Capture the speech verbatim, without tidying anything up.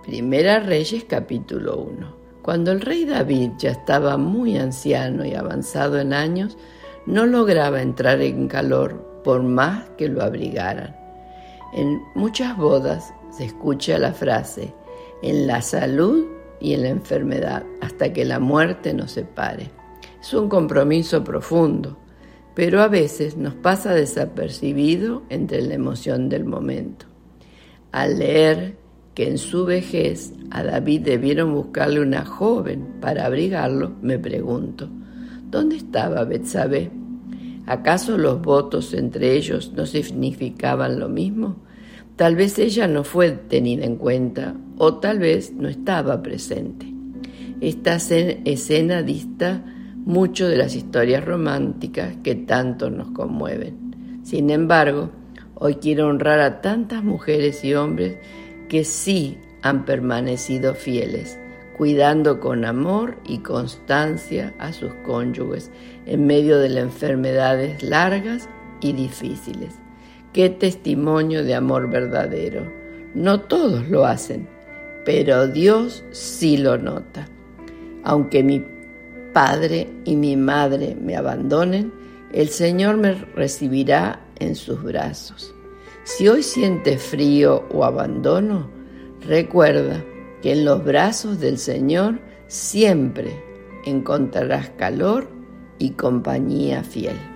Primera Reyes capítulo uno. Cuando el rey David ya estaba muy anciano y avanzado en años, no lograba entrar en calor por más que lo abrigaran. En muchas bodas se escucha la frase, en la salud y en la enfermedad, hasta que la muerte nos separe. Es un compromiso profundo, pero a veces nos pasa desapercibido entre la emoción del momento. Al leer que en su vejez a David debieron buscarle una joven para abrigarlo, me pregunto, ¿dónde estaba Betsabé? ¿Acaso los votos entre ellos no significaban lo mismo? Tal vez ella no fue tenida en cuenta o tal vez no estaba presente. Esta escena dista mucho de las historias románticas que tanto nos conmueven. Sin embargo, hoy quiero honrar a tantas mujeres y hombres que sí han permanecido fieles, cuidando con amor y constancia a sus cónyuges en medio de las enfermedades largas y difíciles. ¡Qué testimonio de amor verdadero! No todos lo hacen, pero Dios sí lo nota. Aunque mi padre y mi madre me abandonen, el Señor me recibirá en sus brazos. Si hoy sientes frío o abandono, recuerda que en los brazos del Señor siempre encontrarás calor y compañía fiel.